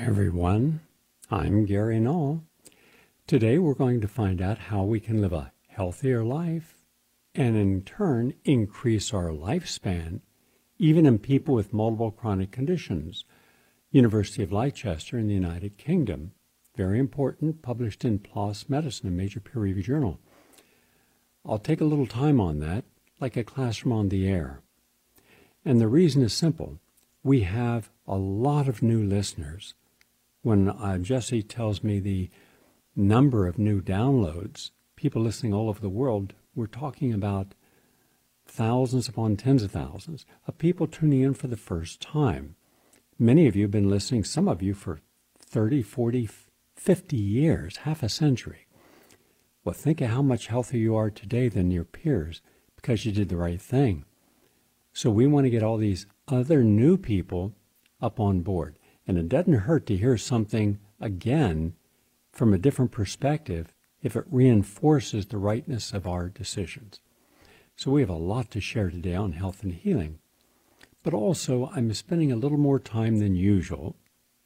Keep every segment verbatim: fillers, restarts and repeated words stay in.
everyone. I'm Gary Null. Today we're going to find out how we can live a healthier life and in turn increase our lifespan, even in people with multiple chronic conditions. University of Leicester in the United Kingdom. Very important, published in PLOS Medicine, a major peer-reviewed journal. I'll take a little time on that, like a classroom on the air. And the reason is simple. We have a lot of new listeners. When uh, Jesse tells me the number of new downloads, people listening all over the world, we're talking about thousands upon tens of thousands of people tuning in for the first time. Many of you have been listening, some of you for thirty, forty, fifty years, half a century. Well, think of how much healthier you are today than your peers because you did the right thing. So we want to get all these other new people up on board. And it doesn't hurt to hear something again from a different perspective if it reinforces the rightness of our decisions. So we have a lot to share today on health and healing. But also, I'm spending a little more time than usual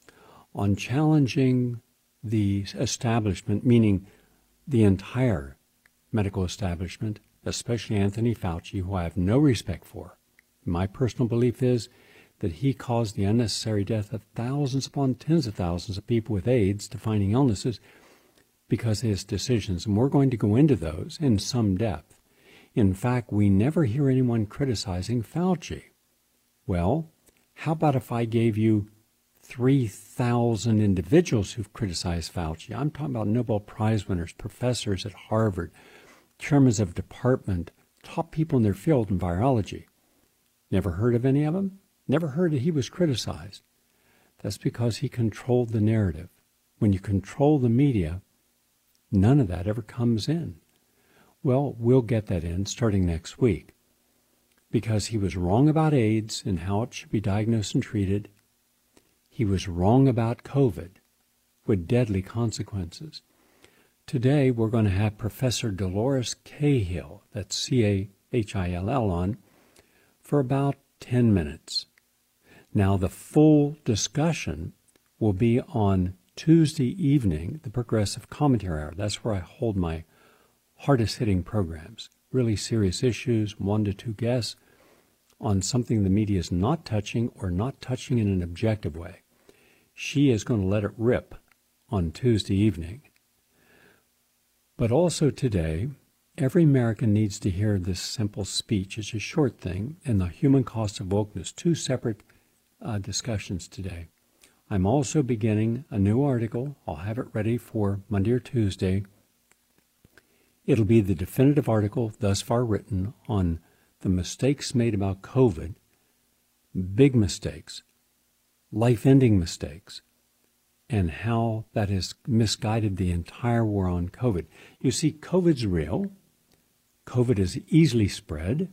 on challenging the establishment, meaning the entire medical establishment, especially Anthony Fauci, who I have no respect for. My personal belief is that he caused the unnecessary death of thousands upon tens of thousands of people with AIDS, defining illnesses, because of his decisions. And we're going to go into those in some depth. In fact, we never hear anyone criticizing Fauci. Well, how about if I gave you three thousand individuals who've criticized Fauci? I'm talking about Nobel Prize winners, professors at Harvard, chairmen of department, top people in their field in virology. Never heard of any of them? Never heard that he was criticized. That's because he controlled the narrative. When you control the media, none of that ever comes in. Well, we'll get that in starting next week. Because he was wrong about AIDS and how it should be diagnosed and treated. He was wrong about COVID with deadly consequences. Today, we're going to have Professor Dolores Cahill, that's C A H I L L, on for about ten minutes. Now, the full discussion will be on Tuesday evening, the Progressive Commentary Hour. That's where I hold my hardest-hitting programs, really serious issues, one to two guests on something the media is not touching or not touching in an objective way. She is going to let it rip on Tuesday evening. But also today, every American needs to hear this simple speech. It's a short thing, and the human cost of wokeness, two separate uh, discussions today. I'm also beginning a new article. I'll have it ready for Monday or Tuesday. It'll be the definitive article thus far written on the mistakes made about COVID, big mistakes, life-ending mistakes, and how that has misguided the entire war on COVID. You see, COVID's real. COVID is easily spread,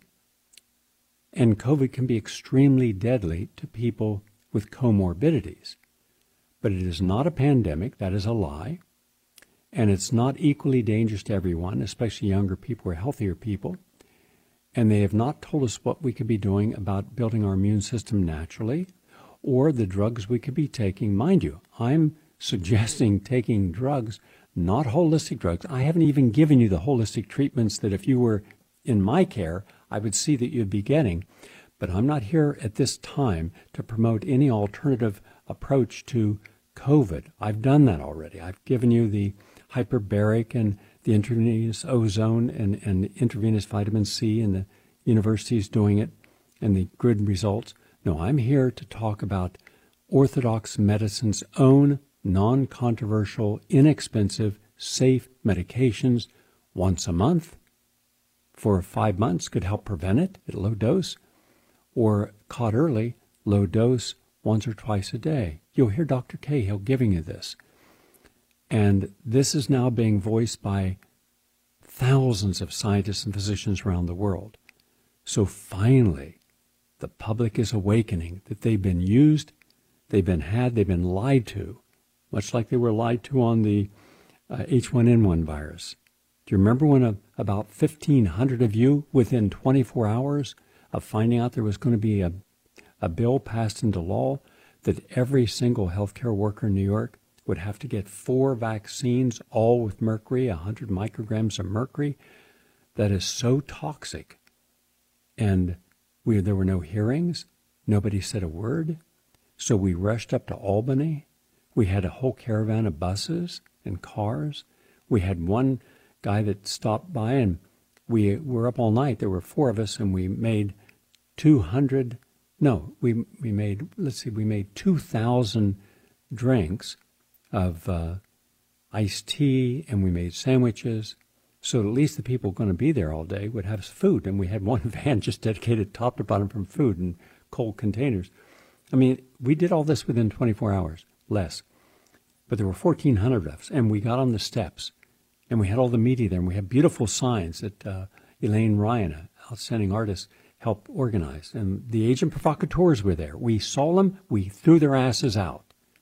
and COVID can be extremely deadly to people with comorbidities. But it is not a pandemic. That is a lie. And it's not equally dangerous to everyone, especially younger people or healthier people. And they have not told us what we could be doing about building our immune system naturally or the drugs we could be taking. Mind you, I'm suggesting taking drugs, not holistic drugs. I haven't even given you the holistic treatments that if you were in my care, I would see that you'd be getting. But I'm not here at this time to promote any alternative approach to COVID. I've done that already. I've given you the hyperbaric and the intravenous ozone and, and intravenous vitamin C, and the universities doing it and the good results. No, I'm here to talk about orthodox medicine's own non-controversial, inexpensive, safe medications once a month for five months could help prevent it at low dose, or caught early, low dose once or twice a day. You'll hear Doctor Cahill giving you this. And this is now being voiced by thousands of scientists and physicians around the world. So finally, the public is awakening that they've been used, they've been had, they've been lied to, much like they were lied to on the uh, H one N one virus. Do you remember when a, about fifteen hundred of you, within twenty-four hours of finding out there was going to be a, a bill passed into law that every single healthcare worker in New York would have to get four vaccines, all with mercury, one hundred micrograms of mercury, that is so toxic. And we, there were no hearings. Nobody said a word. So we rushed up to Albany. We had a whole caravan of buses and cars. We had one guy that stopped by, and we were up all night. There were four of us, and we made two hundred, no, we we made, let's see, we made two thousand drinks of uh, iced tea, and we made sandwiches. So at least the people going to be there all day would have food. And we had one van just dedicated top to bottom from food in cold containers. I mean, we did all this within twenty-four hours, less. But there were fourteen hundred of us, and we got on the steps, and we had all the media there, and we had beautiful signs that uh, Elaine Ryan, an outstanding artist, helped organize. And the agent provocateurs were there. We saw them. We threw their asses out.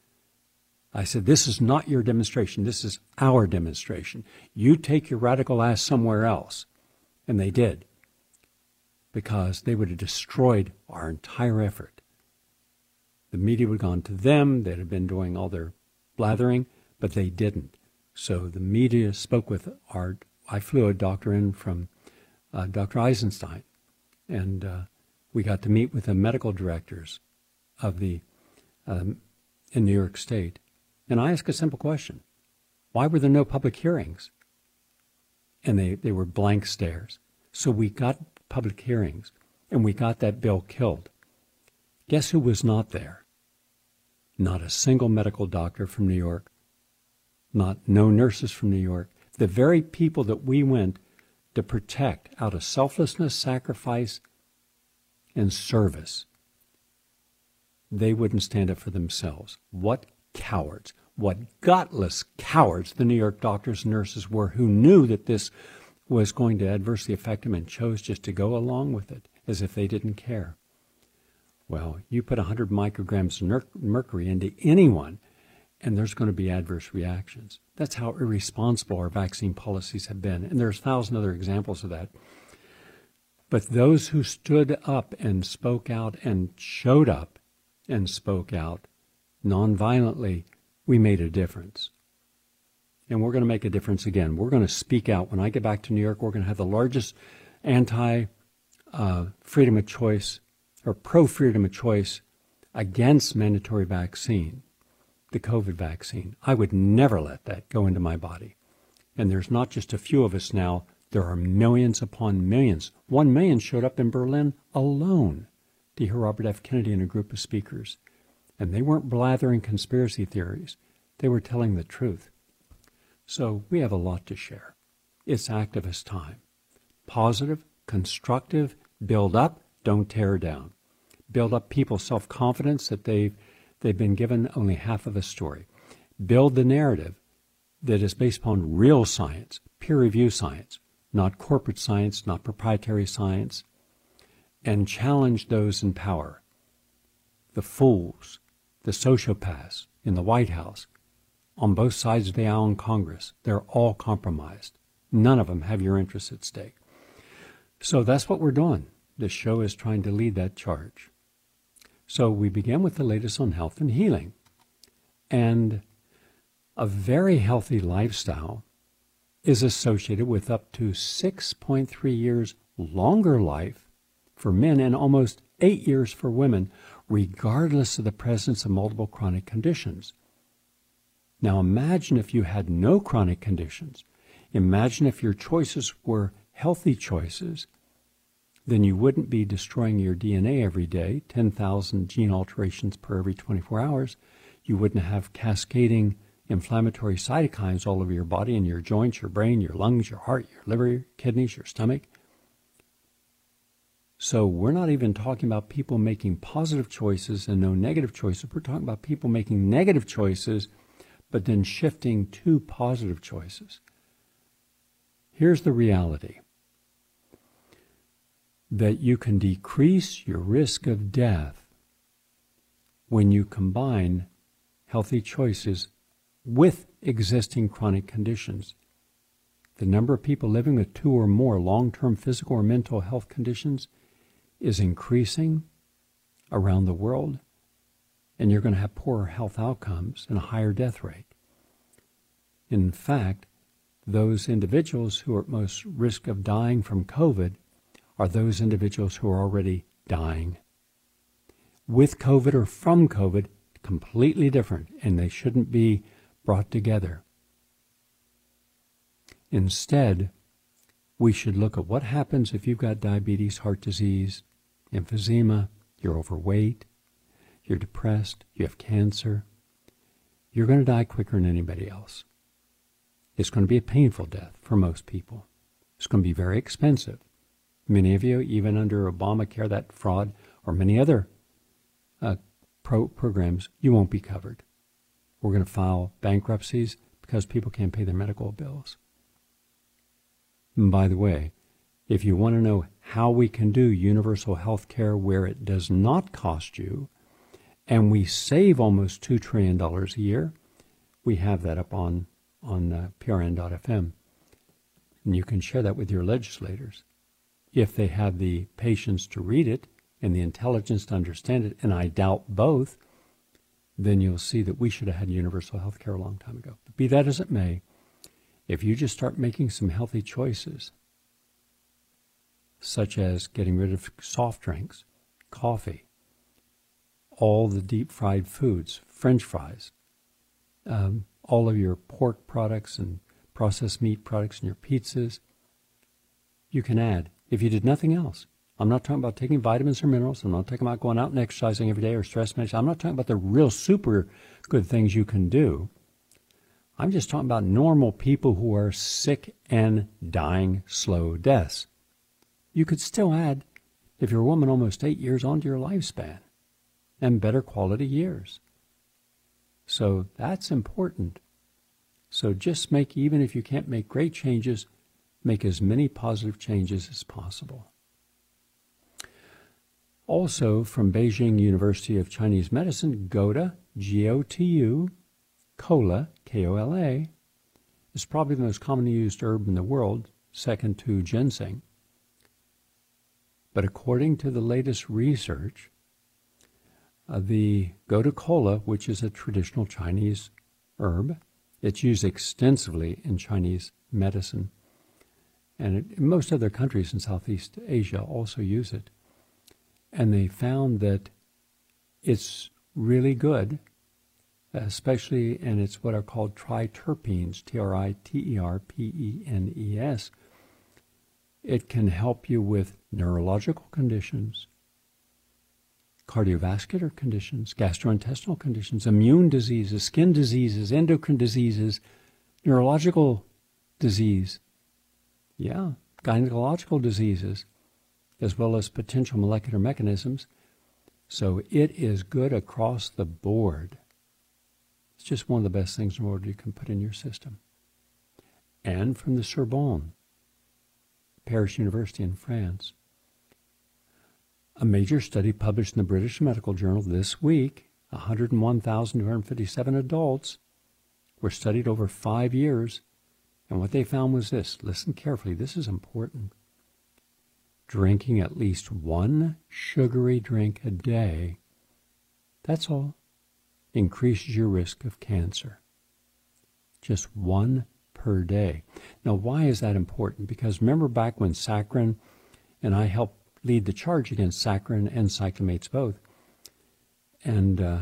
I said, this is not your demonstration. This is our demonstration. You take your radical ass somewhere else. And they did, because they would have destroyed our entire effort. The media would have gone to them. They'd have been doing all their blathering, but they didn't. So the media spoke with our, I flew a doctor in from uh, Doctor Eisenstein, and uh, we got to meet with the medical directors of the, um, in New York State. And I asked a simple question. Why were there no public hearings? And they, they were blank stares. So we got public hearings, and we got that bill killed. Guess who was not there? Not a single medical doctor from New York. Not no nurses from New York. The very people that we went to protect out of selflessness, sacrifice, and service, they wouldn't stand up for themselves. What cowards, what gutless cowards the New York doctors and nurses were, who knew that this was going to adversely affect them and chose just to go along with it as if they didn't care. Well, you put one hundred micrograms of mercury into anyone, and there's going to be adverse reactions. That's how irresponsible our vaccine policies have been. And there's a thousand other examples of that. But those who stood up and spoke out and showed up and spoke out nonviolently, we made a difference. And we're going to make a difference again. We're going to speak out. When I get back to New York, we're going to have the largest anti-freedom uh, of choice or pro-freedom of choice against mandatory vaccine, the COVID vaccine. I would never let that go into my body. And there's not just a few of us now. There are millions upon millions. One million showed up in Berlin alone to hear Robert F. Kennedy and a group of speakers. And they weren't blathering conspiracy theories. They were telling the truth. So we have a lot to share. It's activist time. Positive, constructive, build up, don't tear down. Build up people's self-confidence that they've, they've been given only half of a story. Build the narrative that is based upon real science, peer-reviewed science, not corporate science, not proprietary science, and challenge those in power. The fools, the sociopaths in the White House, on both sides of the aisle in Congress, they're all compromised. None of them have your interests at stake. So that's what we're doing. This show is trying to lead that charge. So we began with the latest on health and healing. And a very healthy lifestyle is associated with up to six point three years longer life for men and almost eight years for women, regardless of the presence of multiple chronic conditions. Now imagine if you had no chronic conditions. Imagine if your choices were healthy choices. Then you wouldn't be destroying your D N A every day, ten thousand gene alterations per every twenty-four hours. You wouldn't have cascading inflammatory cytokines all over your body and your joints, your brain, your lungs, your heart, your liver, your kidneys, your stomach. So we're not even talking about people making positive choices and no negative choices. We're talking about people making negative choices, but then shifting to positive choices. Here's the reality. That you can decrease your risk of death when you combine healthy choices with existing chronic conditions. The number of people living with two or more long-term physical or mental health conditions is increasing around the world. and you're going to have poorer health outcomes and a higher death rate. In fact, those individuals who are at most risk of dying from COVID are those individuals who are already dying. With COVID or from COVID, completely different, and they shouldn't be brought together. Instead, we should look at what happens if you've got diabetes, heart disease, emphysema, you're overweight, you're depressed, you have cancer. You're going to die quicker than anybody else. It's going to be a painful death for most people. It's going to be very expensive. Many of you, even under Obamacare, that fraud, or many other uh, pro programs, you won't be covered. We're going to file bankruptcies because people can't pay their medical bills. And by the way, if you want to know how we can do universal health care where it does not cost you, and we save almost two trillion dollars a year, we have that up on, on uh, P R N dot F M. And you can share that with your legislators. If they have the patience to read it and the intelligence to understand it, and I doubt both, then you'll see that we should have had universal health care a long time ago. But be that as it may, if you just start making some healthy choices, such as getting rid of soft drinks, coffee, all the deep-fried foods, French fries, um, all of your pork products and processed meat products and your pizzas, you can add, if you did nothing else. I'm not talking about taking vitamins or minerals. I'm not talking about going out and exercising every day or stress management. I'm not talking about the real super good things you can do. I'm just talking about normal people who are sick and dying slow deaths. You could still add, if you're a woman, almost eight years onto your lifespan and better quality years. So that's important. So just make, even if you can't make great changes, make as many positive changes as possible. Also, from Beijing University of Chinese Medicine, Gotu, G O T U, Kola, K O L A, is probably the most commonly used herb in the world, second to ginseng. But according to the latest research, uh, the Gotu Kola, which is a traditional Chinese herb, it's used extensively in Chinese medicine. And it, most other countries in Southeast Asia also use it. And they found that it's really good, especially, and it's what are called triterpenes, T R I T E R P E N E S. It can help you with neurological conditions, cardiovascular conditions, gastrointestinal conditions, immune diseases, skin diseases, endocrine diseases, neurological disease, yeah, gynecological diseases, as well as potential molecular mechanisms. So it is good across the board. It's just one of the best things in the world you can put in your system. And from the Sorbonne, Paris University in France, a major study published in the British Medical Journal this week, one hundred one thousand two hundred fifty-seven adults were studied over five years. And what they found was this. Listen carefully. This is important. Drinking at least one sugary drink a day, that's all, increases your risk of cancer. Just one per day. Now, why is that important? Because remember back when saccharin, and I helped lead the charge against saccharin and cyclamates both, and uh,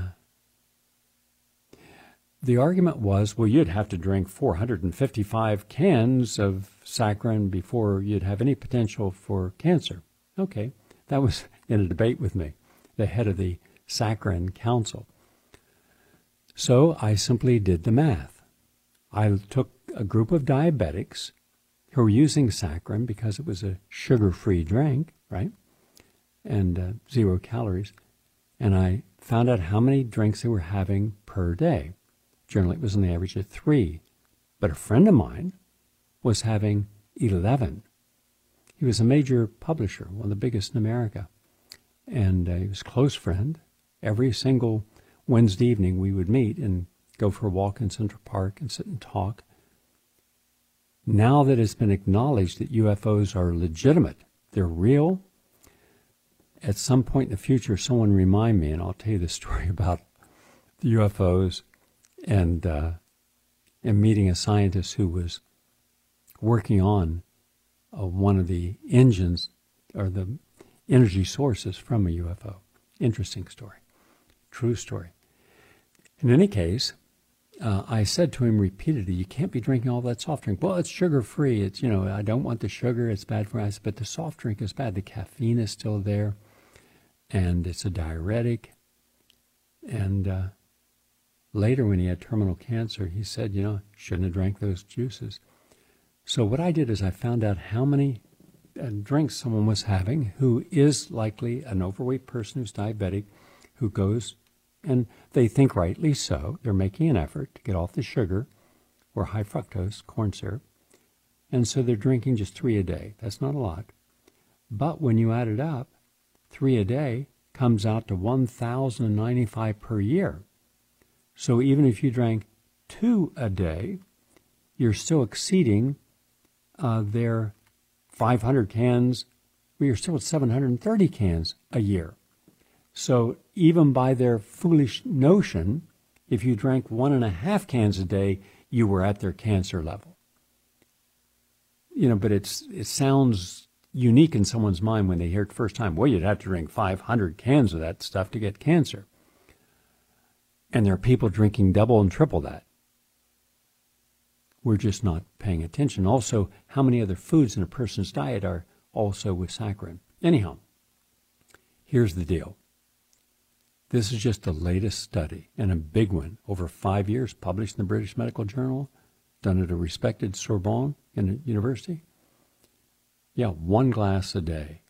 the argument was, well, you'd have to drink four hundred fifty-five cans of saccharin before you'd have any potential for cancer. Okay, that was in a debate with me, the head of the Saccharin Council. So I simply did the math. I took a group of diabetics who were using saccharin because it was a sugar-free drink, right, and uh, zero calories, and I found out how many drinks they were having per day. Generally, it was on the average of three. But a friend of mine was having eleven. He was a major publisher, one of the biggest in America. And uh, he was a close friend. Every single Wednesday evening, we would meet and go for a walk in Central Park and sit and talk. Now that it's been acknowledged that U F Os are legitimate, they're real, at some point in the future, someone remind me, and I'll tell you the story about the U F Os and, uh, and meeting a scientist who was working on uh, one of the engines or the energy sources from a U F O. Interesting story. True story. In any case, uh, I said to him repeatedly, you can't be drinking all that soft drink. Well, it's sugar-free. It's, you know, I don't want the sugar. It's bad for us. But the soft drink is bad. The caffeine is still there, and it's a diuretic. And uh, later, when he had terminal cancer, he said, you know, shouldn't have drank those juices. So what I did is I found out how many uh, drinks someone was having who is likely an overweight person who's diabetic, who goes, and they think rightly so, they're making an effort to get off the sugar or high fructose corn syrup, and so they're drinking just three a day. That's not a lot. But when you add it up, three a day comes out to one thousand ninety-five per year. So even if you drank two a day, you're still exceeding uh, their five hundred cans, well, you're still at seven hundred thirty cans a year. So even by their foolish notion, if you drank one and a half cans a day, you were at their cancer level. You know, but it's it sounds unique in someone's mind when they hear it the first time. Well, you'd have to drink five hundred cans of that stuff to get cancer. And there are people drinking double and triple that. We're just not paying attention. Also, how many other foods in a person's diet are also with saccharin? Anyhow, here's the deal. This is just the latest study, and a big one, over five years, published in the British Medical Journal, done at a respected Sorbonne in a university. Yeah, one glass a day.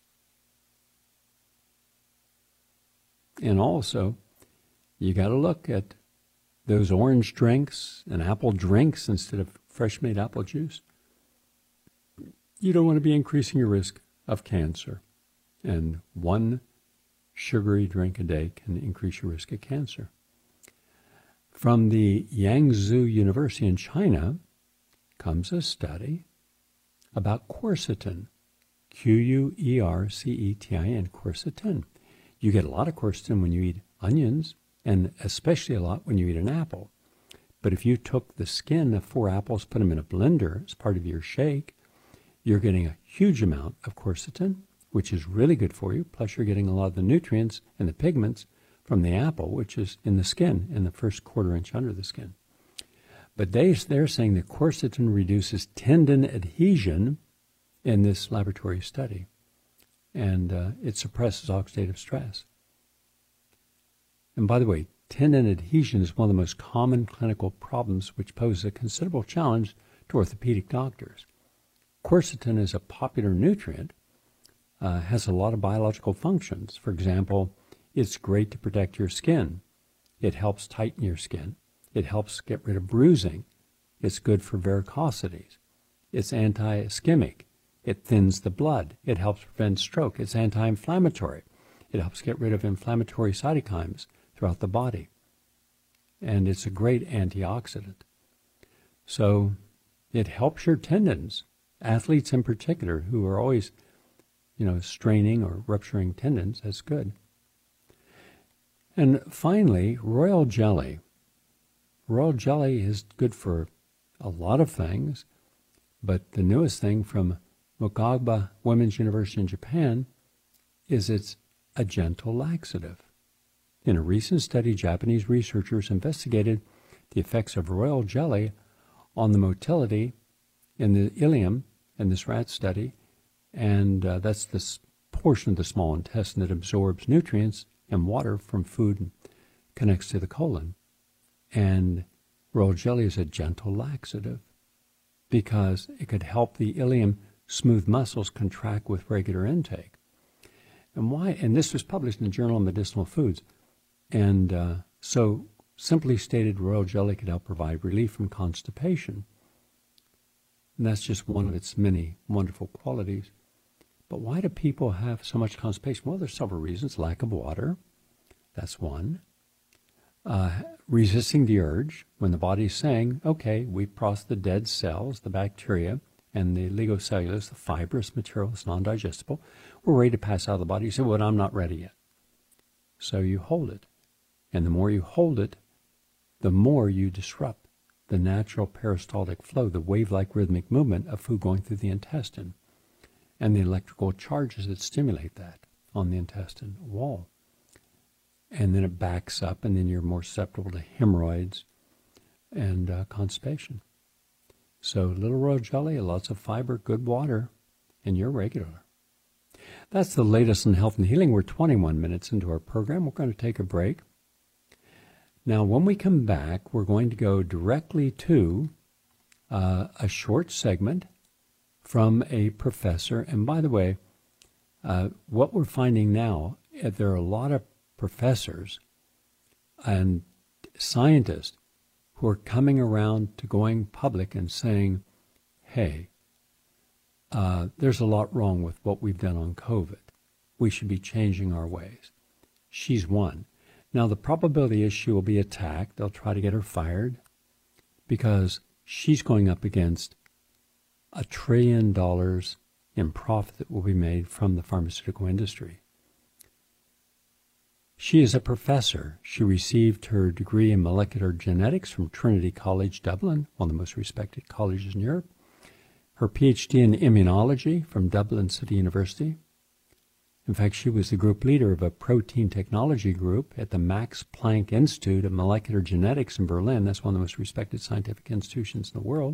And also, you got to look at those orange drinks and apple drinks instead of fresh made apple juice. You don't want to be increasing your risk of cancer. And one sugary drink a day can increase your risk of cancer. From the Yangtze University in China comes a study about quercetin, Q U E R C E T I N, quercetin. You get a lot of quercetin when you eat onions, and especially a lot when you eat an apple. But if you took the skin of four apples, put them in a blender as part of your shake, you're getting a huge amount of quercetin, which is really good for you. Plus, you're getting a lot of the nutrients and the pigments from the apple, which is in the skin, in the first quarter inch under the skin. But they, they're saying that quercetin reduces tendon adhesion in this laboratory study, and uh, it suppresses oxidative stress. And by the way, tendon adhesion is one of the most common clinical problems which poses a considerable challenge to orthopedic doctors. Quercetin is a popular nutrient, uh, has a lot of biological functions. For example, it's great to protect your skin. It helps tighten your skin. It helps get rid of bruising. It's good for varicosities. It's anti-ischemic. It thins the blood. It helps prevent stroke. It's anti-inflammatory. It helps get rid of inflammatory cytokines throughout the body. And it's a great antioxidant. So it helps your tendons, athletes in particular, who are always, you know, straining or rupturing tendons. That's good. And finally, royal jelly. Royal jelly is good for a lot of things, but the newest thing from Mokaba Women's University in Japan is it's a gentle laxative. In a recent study, Japanese researchers investigated the effects of royal jelly on the motility in the ileum in this rat study, and uh, that's this portion of the small intestine that absorbs nutrients and water from food and connects to the colon. And royal jelly is a gentle laxative because it could help the ileum smooth muscles contract with regular intake. And why? And this was published in the Journal of Medicinal Foods. And uh, so, simply stated, royal jelly could help provide relief from constipation. And that's just one of its many wonderful qualities. But why do people have so much constipation? Well, there's several reasons. Lack of water, that's one. Uh, resisting the urge, when the body's saying, okay, we've processed the dead cells, the bacteria, and the ligocellulose, the fibrous material, it's non-digestible. We're ready to pass out of the body. You say, well, I'm not ready yet. So you hold it. And the more you hold it, the more you disrupt the natural peristaltic flow, the wave-like rhythmic movement of food going through the intestine, and the electrical charges that stimulate that on the intestine wall. And then it backs up, and then you're more susceptible to hemorrhoids and uh, constipation. So little royal jelly, lots of fiber, good water, and you're regular. That's the latest in health and healing. We're twenty-one minutes into our program. We're going to take a break. Now, when we come back, we're going to go directly to uh, a short segment from a professor. And by the way, uh, what we're finding now, uh, there are a lot of professors and scientists who are coming around to going public and saying, hey, uh, there's a lot wrong with what we've done on COVID. We should be changing our ways. She's one. Now, the probability is she will be attacked. They'll try to get her fired because she's going up against a trillion dollars in profit that will be made from the pharmaceutical industry. She is a professor. She received her degree in molecular genetics from Trinity College Dublin, one of the most respected colleges in Europe. Her P H D in immunology from Dublin City University. In fact, she was the group leader of a protein technology group at the Max Planck Institute of Molecular Genetics in Berlin. That's one of the most respected scientific institutions in the world.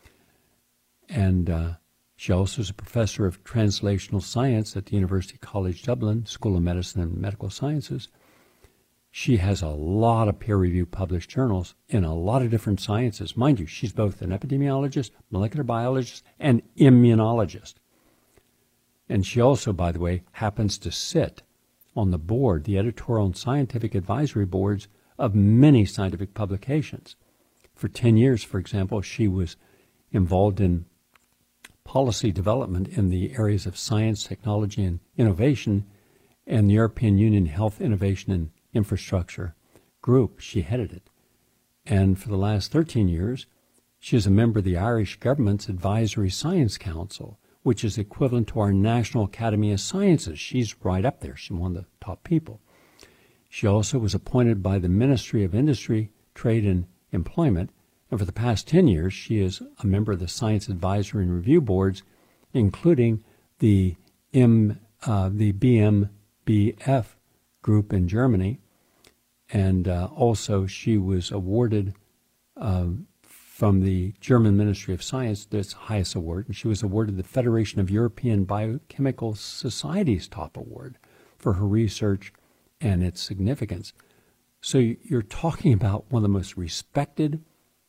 And uh, she also is a professor of translational science at the University College Dublin, School of Medicine and Medical Sciences. She has a lot of peer-reviewed published journals in a lot of different sciences. Mind you, she's both an epidemiologist, molecular biologist, and immunologist. And she also, by the way, happens to sit on the board, the editorial and scientific advisory boards of many scientific publications. For ten years, for example, she was involved in policy development in the areas of science, technology, and innovation, and the European Union Health Innovation and Infrastructure Group. She headed it. And for the last thirteen years, she is a member of the Irish government's Advisory Science Council, which is equivalent to our National Academy of Sciences. She's right up there. She's one of the top people. She also was appointed by the Ministry of Industry, Trade, and Employment, and for the past ten years, she is a member of the Science Advisory and Review Boards, including the M, uh, the B M B F group in Germany. And uh, also she was awarded um, from the German Ministry of Science, this highest award, and she was awarded the Federation of European Biochemical Society's top award for her research and its significance. So you're talking about one of the most respected,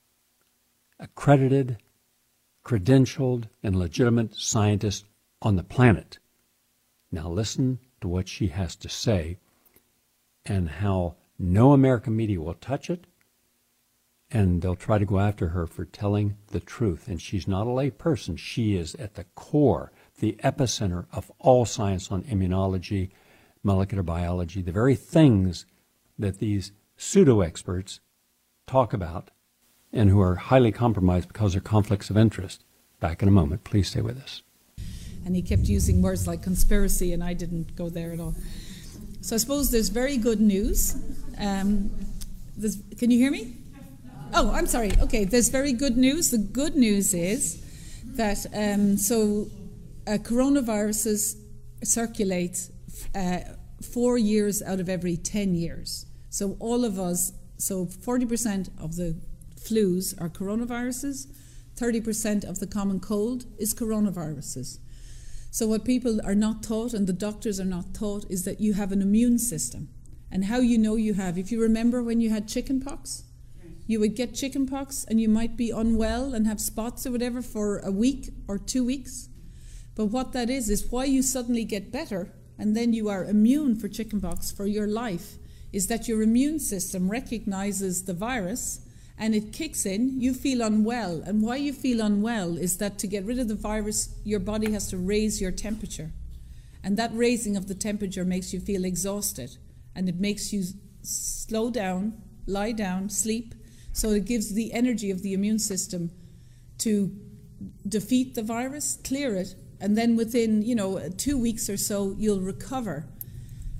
accredited, credentialed, and legitimate scientists on the planet. Now listen to what she has to say and how no American media will touch it, and they'll try to go after her for telling the truth. And she's not a lay person. She is at the core, the epicenter of all science on immunology, molecular biology, the very things that these pseudo-experts talk about and who are highly compromised because of conflicts of interest. Back in a moment. Please stay with us. And he kept using words like conspiracy, and I didn't go there at all. So I suppose there's very good news. Um, can you hear me? Oh, I'm sorry. Okay, there's very good news. The good news is that um, so uh, coronaviruses circulate uh, four years out of every ten years. So all of us, so forty percent of the flus are coronaviruses, thirty percent of the common cold is coronaviruses. So what people are not taught, and the doctors are not taught, is that you have an immune system. And how you know you have, if you remember when you had chicken pox, you would get chicken pox and you might be unwell and have spots or whatever for a week or two weeks. But what that is, is why you suddenly get better and then you are immune for chicken pox for your life, is that your immune system recognizes the virus and it kicks in, you feel unwell. And why you feel unwell is that to get rid of the virus, your body has to raise your temperature. And that raising of the temperature makes you feel exhausted. And it makes you slow down, lie down, sleep. So it gives the energy of the immune system to defeat the virus, clear it, and then within, you know, two weeks or so, you'll recover.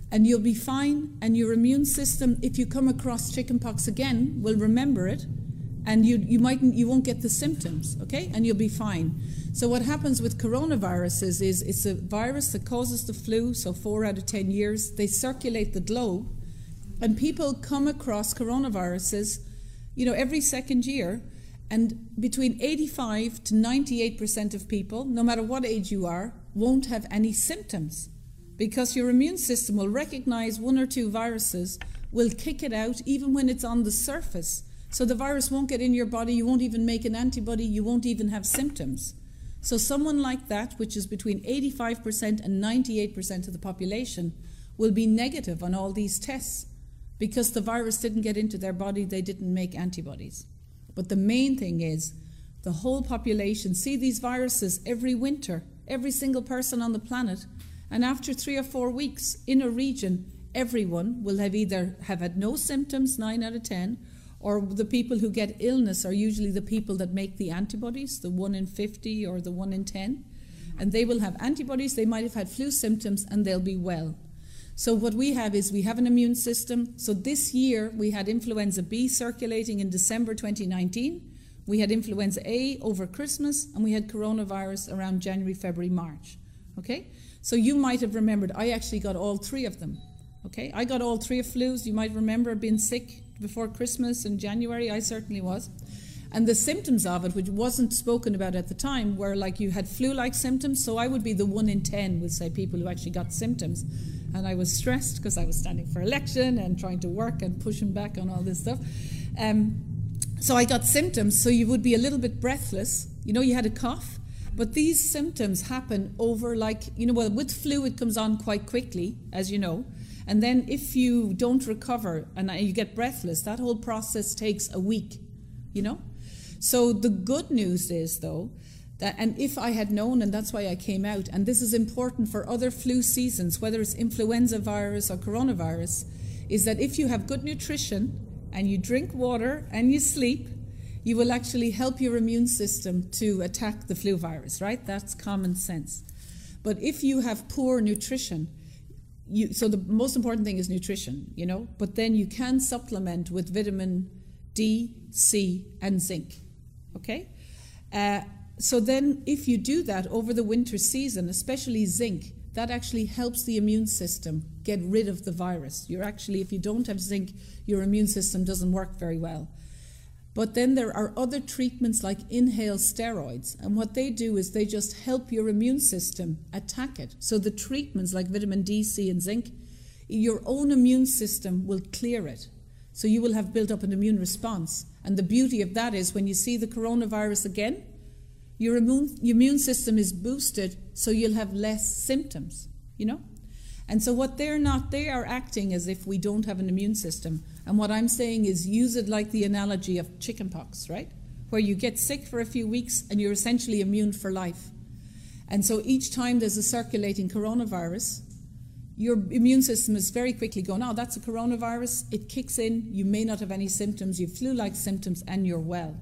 and you'll be fine, and your immune system, if you come across chickenpox again, will remember it, and you you mightn't you won't get the symptoms, okay, and you'll be fine. So what happens with coronaviruses is it's a virus that causes the flu, so four out of ten years, they circulate the globe, and people come across coronaviruses, you know, every second year, and between eighty-five to ninety-eight percent of people, no matter what age you are, won't have any symptoms, because your immune system will recognize one or two viruses, will kick it out even when it's on the surface. So the virus won't get in your body, you won't even make an antibody, you won't even have symptoms. So someone like that, which is between eighty-five percent and ninety-eight percent of the population, will be negative on all these tests because the virus didn't get into their body, they didn't make antibodies. But the main thing is the whole population see these viruses every winter, every single person on the planet, and after three or four weeks in a region, everyone will have either have had no symptoms, nine out of ten, or the people who get illness are usually the people that make the antibodies, the one in fifty or the one in ten. And they will have antibodies, they might have had flu symptoms, and they'll be well. So what we have is we have an immune system. So this year we had influenza B circulating in December twenty nineteen. We had influenza A over Christmas, and we had coronavirus around January, February, March. Okay? So you might have remembered, I actually got all three of them. Okay? I got all three of flus. You might remember being sick before Christmas in January. I certainly was. And the symptoms of it, which wasn't spoken about at the time, were like you had flu-like symptoms. So I would be the one in ten, we'll say, people who actually got symptoms. And I was stressed because I was standing for election and trying to work and pushing back on all this stuff. Um, so I got symptoms. So you would be a little bit breathless. You know, you had a cough. But these symptoms happen over like, you know, well, with flu it comes on quite quickly, as you know. And then if you don't recover and you get breathless, that whole process takes a week, you know. So the good news is, though, that, and if I had known, and that's why I came out, and this is important for other flu seasons, whether it's influenza virus or coronavirus, is that if you have good nutrition and you drink water and you sleep, you will actually help your immune system to attack the flu virus, right? That's common sense. But if you have poor nutrition, you, so the most important thing is nutrition, you know, but then you can supplement with vitamin D, C, and zinc, okay? Uh, so then if you do that over the winter season, especially zinc, that actually helps the immune system get rid of the virus. You're actually, if you don't have zinc, your immune system doesn't work very well. But then there are other treatments like inhaled steroids, and what they do is they just help your immune system attack it. So the treatments like vitamin D, C, and zinc, your own immune system will clear it. So you will have built up an immune response. And the beauty of that is when you see the coronavirus again, your immune, your immune system is boosted, so you'll have less symptoms, you know? And so what they're not, they are acting as if we don't have an immune system. And what I'm saying is use it like the analogy of chickenpox, right? Where you get sick for a few weeks and you're essentially immune for life. And so each time there's a circulating coronavirus, your immune system is very quickly going, oh, that's a coronavirus. It kicks in. You may not have any symptoms. You have flu-like symptoms and you're well.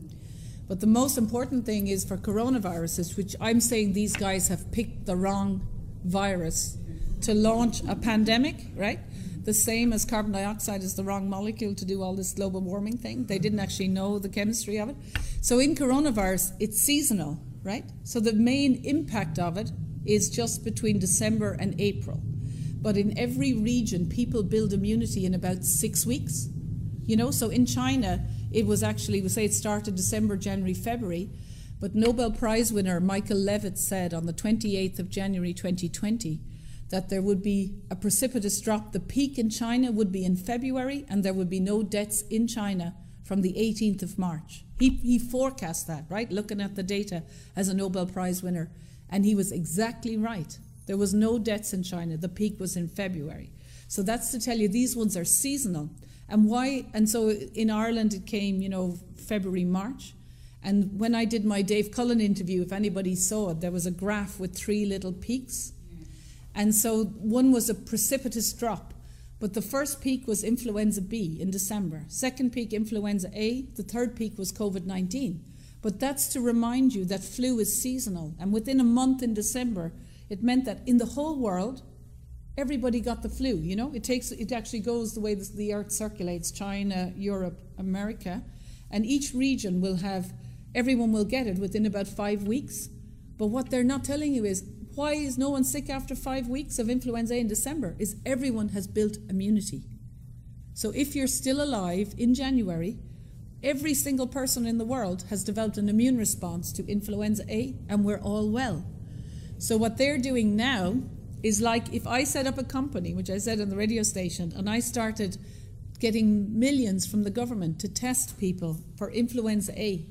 But the most important thing is for coronaviruses, which I'm saying these guys have picked the wrong virus to launch a pandemic, right? The same as carbon dioxide is the wrong molecule to do all this global warming thing. They didn't actually know the chemistry of it. So in coronavirus, it's seasonal, right? So the main impact of it is just between December and April. But in every region, people build immunity in about six weeks. You know, so in China, it was actually, we say it started December, January, February, but Nobel Prize winner Michael Levitt said on the twenty-eighth of January twenty twenty that there would be a precipitous drop. The peak in China would be in February, and there would be no deaths in China from the eighteenth of March. He, he forecast that, right, looking at the data as a Nobel Prize winner, and he was exactly right. There was no deaths in China. The peak was in February. So that's to tell you these ones are seasonal. And why? And so in Ireland it came, you know, February, March. And when I did my Dave Cullen interview, if anybody saw it, there was a graph with three little peaks. And so one was a precipitous drop. But the first peak was influenza B in December. Second peak, influenza A. The third peak was COVID nineteen. But that's to remind you that flu is seasonal. And within a month in December, it meant that in the whole world, everybody got the flu, you know. It takes, it actually goes the way this, the earth circulates, China, Europe, America, and each region will have, everyone will get it within about five weeks. But what they're not telling you is, why is no one sick after five weeks of influenza A in December? Is everyone has built immunity. So if you're still alive in January, every single person in the world has developed an immune response to influenza A, and we're all well. So what they're doing now is like if I set up a company, which I said on the radio station, and I started getting millions from the government to test people for influenza A.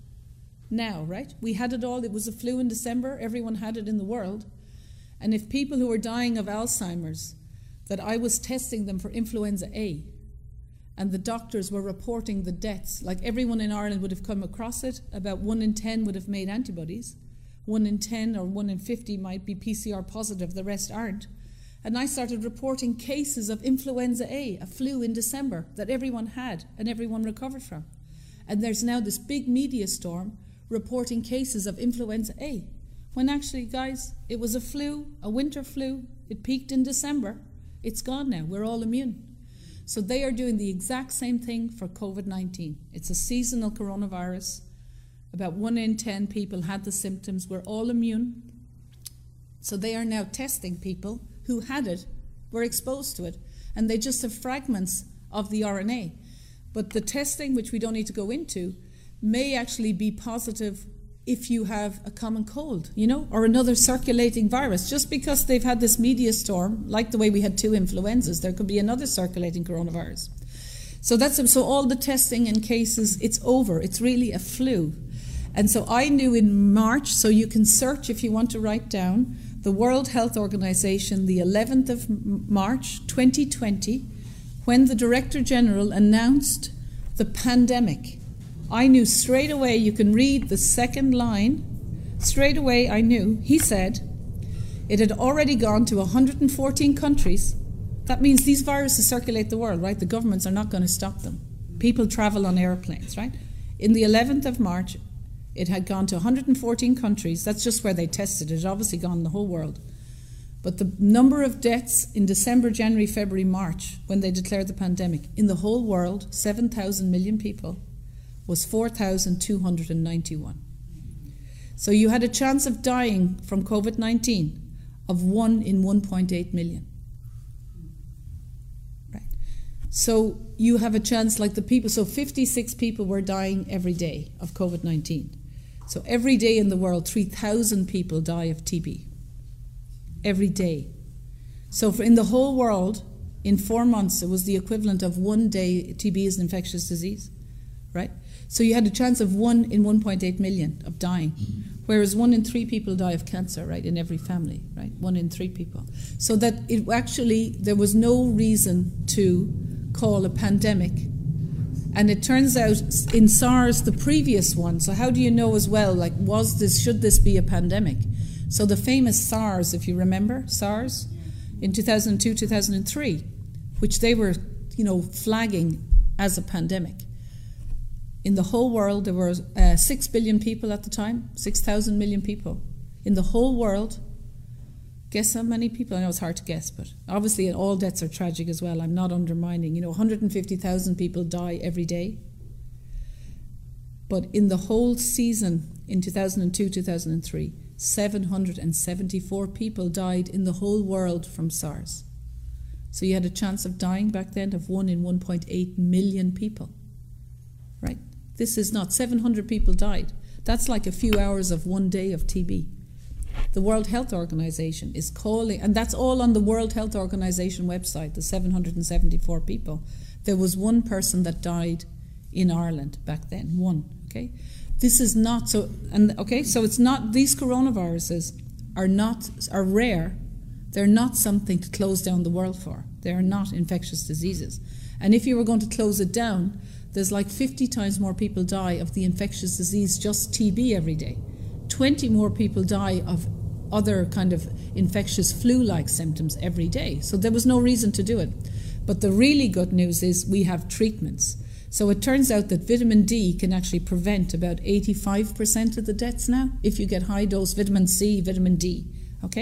Now, right? We had it all. It was a flu in December. Everyone had it in the world. And if people who were dying of Alzheimer's, that I was testing them for influenza A, and the doctors were reporting the deaths, like everyone in Ireland would have come across it, about one in ten would have made antibodies. One in ten or one in fifty might be P C R positive, the rest aren't. And I started reporting cases of influenza A, a flu in December, that everyone had and everyone recovered from. And there's now this big media storm reporting cases of influenza A, when actually, guys, it was a flu, a winter flu. It peaked in December. It's gone now. We're all immune. So they are doing the exact same thing for COVID nineteen. It's a seasonal coronavirus. About one in ten people had the symptoms. We're all immune. So they are now testing people who had it, were exposed to it, and they just have fragments of the R N A. But the testing, which we don't need to go into, may actually be positive if you have a common cold, you know, or another circulating virus. Just because they've had this media storm, like the way we had two influenzas, there could be another circulating coronavirus. So that's so all the testing and cases, it's over. It's really a flu. And so I knew in March, so you can search if you want to write down, the World Health Organization, the eleventh of March twenty twenty, when the Director General announced the pandemic. I knew straight away, you can read the second line, straight away I knew, he said, it had already gone to one hundred fourteen countries. That means these viruses circulate the world, right? The governments are not going to stop them. People travel on airplanes, right? In the eleventh of March, it had gone to one hundred fourteen countries. That's just where they tested it. It had obviously gone in the whole world. But the number of deaths in December, January, February, March, when they declared the pandemic, in the whole world, seven thousand million people, was four thousand two hundred ninety-one. So you had a chance of dying from COVID nineteen of one in one point eight million. Right. So you have a chance like the people, so fifty-six people were dying every day of COVID nineteen. So every day in the world, three thousand people die of T B. Every day. So for in the whole world, in four months, it was the equivalent of one day. T B is an infectious disease, right? So you had a chance of one in one point eight million of dying, whereas one in three people die of cancer, right, in every family, right? One in three people. So that it actually, there was no reason to call a pandemic. And it turns out in SARS, the previous one, so how do you know as well, like, was this, should this be a pandemic? So the famous SARS, if you remember, SARS, in two thousand two, two thousand three, which they were, you know, flagging as a pandemic. In the whole world, there were uh, six billion people at the time, six thousand million people. In the whole world, guess how many people? I know it's hard to guess, but obviously all deaths are tragic as well. I'm not undermining. You know, one hundred fifty thousand people die every day. But in the whole season, in two thousand two, two thousand three, seven hundred seventy-four people died in the whole world from SARS. So you had a chance of dying back then of one in one point eight million people, right? This is not, seven hundred people died. That's like a few hours of one day of T B. The World Health Organization is calling, and that's all on the World Health Organization website, the seven hundred seventy-four people. There was one person that died in Ireland back then, one, okay? This is not so, and okay, so it's not, these coronaviruses are not, are rare. They're not something to close down the world for. They are not infectious diseases. And if you were going to close it down, there's like fifty times more people die of the infectious disease, just T B every day. twenty more people die of other kind of infectious flu-like symptoms every day. So there was no reason to do it. But the really good news is we have treatments. So it turns out that vitamin D can actually prevent about eighty-five percent of the deaths now if you get high-dose vitamin C, vitamin D. Okay?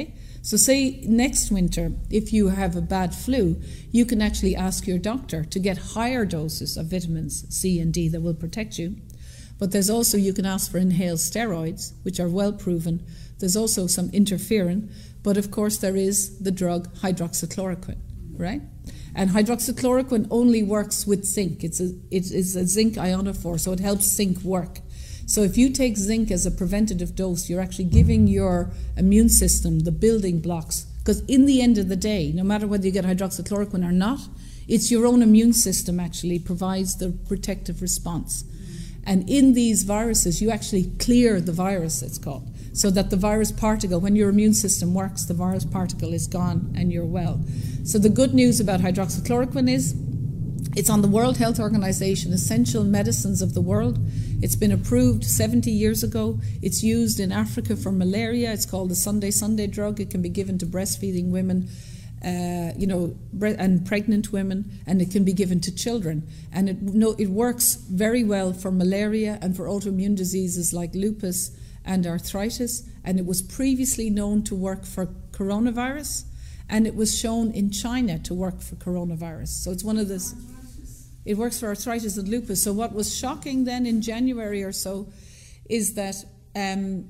So say next winter, if you have a bad flu, you can actually ask your doctor to get higher doses of vitamins C and D that will protect you. But there's also, you can ask for inhaled steroids, which are well proven. There's also some interferon, but of course there is the drug hydroxychloroquine, right? And hydroxychloroquine only works with zinc. It's a, it is a zinc ionophore, so it helps zinc work. So if you take zinc as a preventative dose, you're actually giving your immune system the building blocks. Because in the end of the day, no matter whether you get hydroxychloroquine or not, it's your own immune system actually provides the protective response. And in these viruses, you actually clear the virus, it's called, so that the virus particle, when your immune system works, the virus particle is gone and you're well. So the good news about hydroxychloroquine is it's on the World Health Organization Essential Medicines of the World. It's been approved seventy years ago. It's used in Africa for malaria. It's called the Sunday Sunday drug. It can be given to breastfeeding women, uh, you know, and pregnant women, and it can be given to children. And it, no, it works very well for malaria and for autoimmune diseases like lupus and arthritis. And it was previously known to work for coronavirus, and it was shown in China to work for coronavirus. So it's one of those. It works for arthritis and lupus. So what was shocking then in January or so is that um,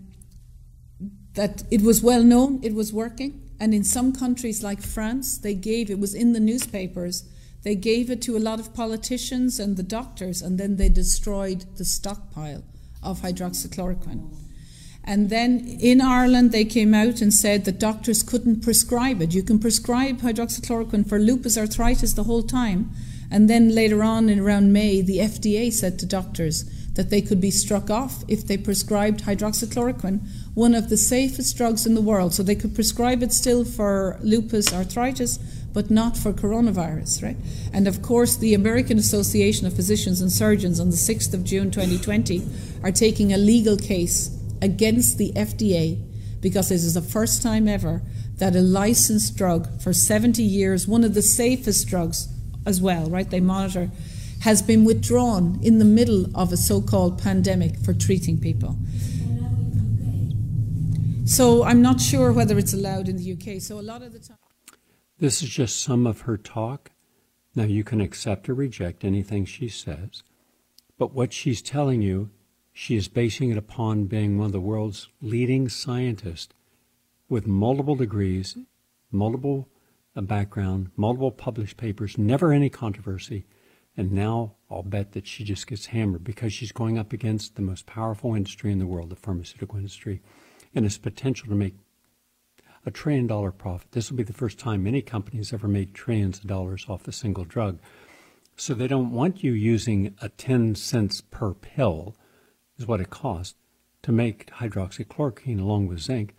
that it was well known, it was working. And in some countries like France, they gave, it was in the newspapers, they gave it to a lot of politicians and the doctors, and then they destroyed the stockpile of hydroxychloroquine. And then in Ireland, they came out and said that doctors couldn't prescribe it. You can prescribe hydroxychloroquine for lupus arthritis the whole time. And then later on, in around May, the F D A said to doctors that they could be struck off if they prescribed hydroxychloroquine, one of the safest drugs in the world. So they could prescribe it still for lupus arthritis, but not for coronavirus, right? And of course, the American Association of Physicians and Surgeons on the sixth of June twenty twenty are taking a legal case against the F D A because this is the first time ever that a licensed drug for seventy years, one of the safest drugs as well, right, they monitor, has been withdrawn in the middle of a so-called pandemic for treating people. So I'm not sure whether it's allowed in the U K. So a lot of the time... This is just some of her talk. Now you can accept or reject anything she says, but what she's telling you, she is basing it upon being one of the world's leading scientists with multiple degrees, multiple a background, multiple published papers, never any controversy, and now I'll bet that she just gets hammered because she's going up against the most powerful industry in the world, the pharmaceutical industry, and its potential to make a trillion dollar profit. This will be the first time any company has ever made trillions of dollars off a single drug. So they don't want you using a ten cents per pill, is what it costs, to make hydroxychloroquine along with zinc.